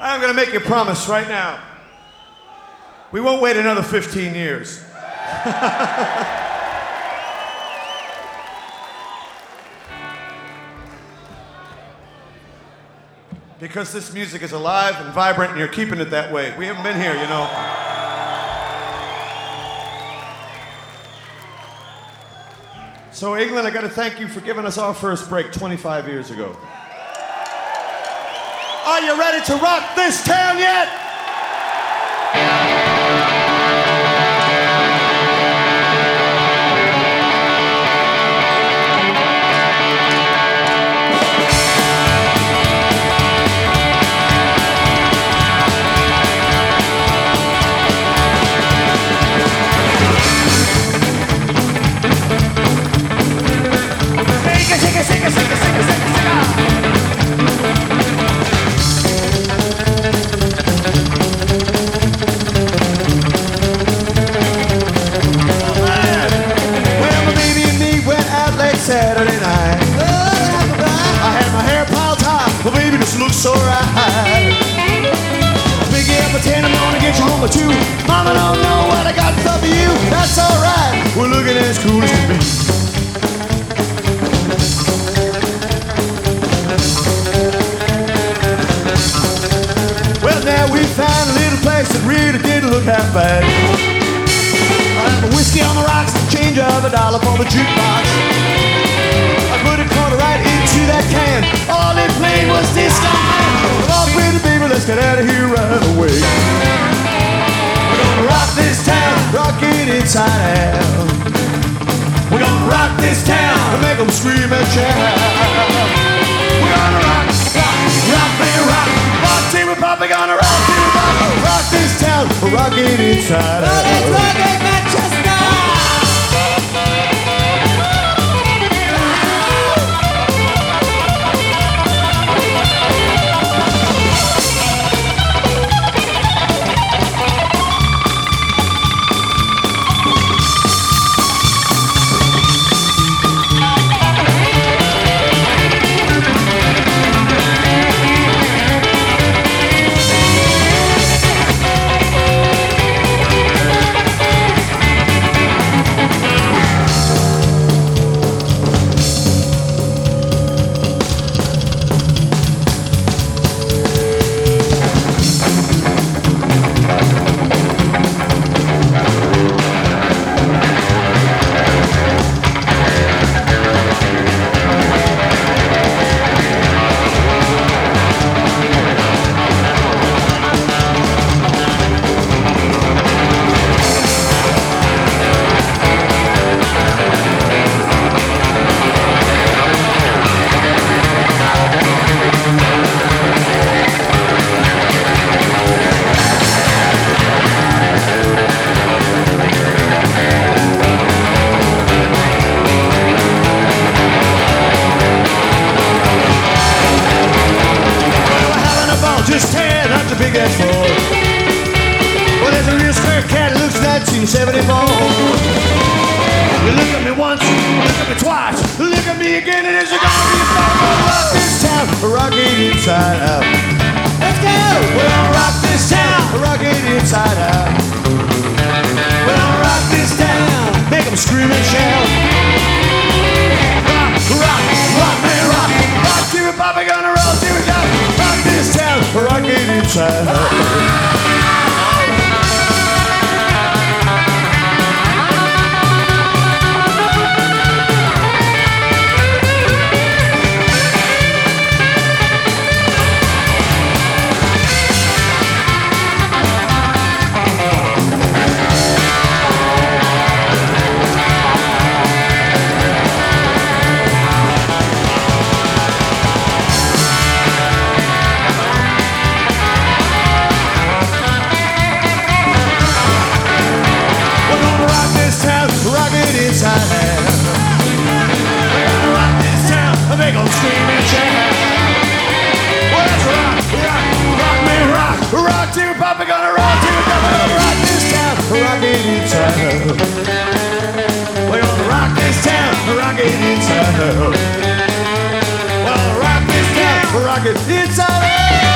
I'm gonna make you a promise right now. We won't wait another 15 years. Because this music is alive and vibrant and you're keeping it that way. We haven't been here, you know. So England, I gotta thank you for giving us our first break 25 years ago. Are you ready to rock this town yet? Saturday night. I had my hair piled high, but baby, this looks so right. Big yeah, pretend I'm gonna get you home at 2. Mama don't know what I got for you. That's alright, we're looking as cool as can be. Well, now we found a little place that really didn't look half bad. I have a whiskey on the rocks, change of $1 for the jukebox. I put a quarter right into that can. All it played was Disco Man. Come on, pretty baby, let's get out of here right away. We're gonna rock this town, rock it inside out. We're gonna rock this town and make them scream and shout. We're gonna rock, rock, rock, man, rock. Rock, team of pop, we're gonna rock, team of pop. Rock this town, rock it inside out. Let's rock it, Manchester. Just tearing up the big ass floor. Well, there's a real square cat that looks 1974. You look at me once, look at me twice, look at me again, and it's gonna be a fun. We're gonna rock this town, rock it inside out. Let's go! We're gonna rock this town, rock it inside out. We're gonna rock this town, make them scream and shout. Rock, rock, rock, man, rock. Rock to it, Papa, gonna roll to it, down. Rock this town, rock it inside out. Papa gonna rock to it, gonna rock this town, rock it inside. We're gonna rock this town, rock it inside. Well, rock this town, rock it inside.